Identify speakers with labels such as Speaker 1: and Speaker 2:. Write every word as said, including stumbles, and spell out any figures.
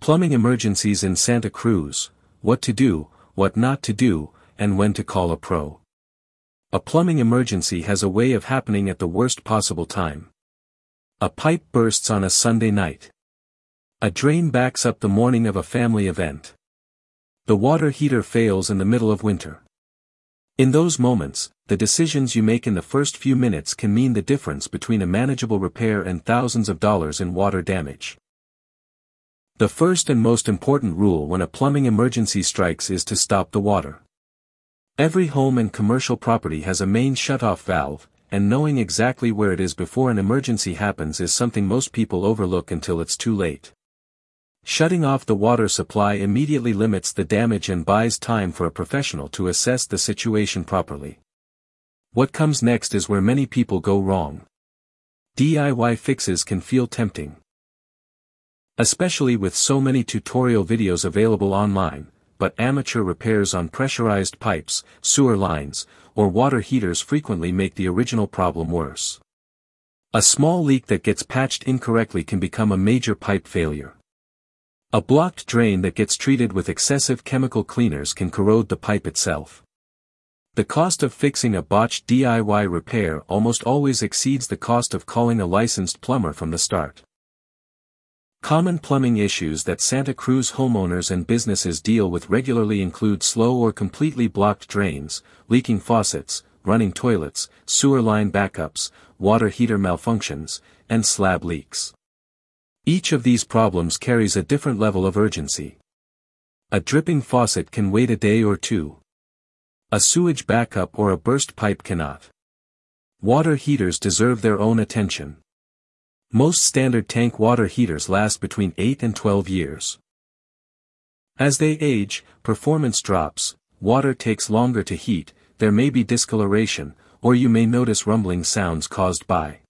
Speaker 1: Plumbing emergencies in Santa Cruz: what to do, what not to do, and when to call a pro. A plumbing emergency has a way of happening at the worst possible time. A pipe bursts on a Sunday night. A drain backs up the morning of a family event. The water heater fails in the middle of winter. In those moments, the decisions you make in the first few minutes can mean the difference between a manageable repair and thousands of dollars in water damage. The first and most important rule when a plumbing emergency strikes is to stop the water. Every home and commercial property has a main shutoff valve, and knowing exactly where it is before an emergency happens is something most people overlook until it's too late. Shutting off the water supply immediately limits the damage and buys time for a professional to assess the situation properly. What comes next is where many people go wrong. D I Y fixes can feel tempting. Especially with so many tutorial videos available online, but amateur repairs on pressurized pipes, sewer lines, or water heaters frequently make the original problem worse. A small leak that gets patched incorrectly can become a major pipe failure. A blocked drain that gets treated with excessive chemical cleaners can corrode the pipe itself. The cost of fixing a botched D I Y repair almost always exceeds the cost of calling a licensed plumber from the start. Common plumbing issues that Santa Cruz homeowners and businesses deal with regularly include slow or completely blocked drains, leaking faucets, running toilets, sewer line backups, water heater malfunctions, and slab leaks. Each of these problems carries a different level of urgency. A dripping faucet can wait a day or two. A sewage backup or a burst pipe cannot. Water heaters deserve their own attention. Most standard tank water heaters last between eight and twelve years. As they age, performance drops, water takes longer to heat, there may be discoloration, or you may notice rumbling sounds caused by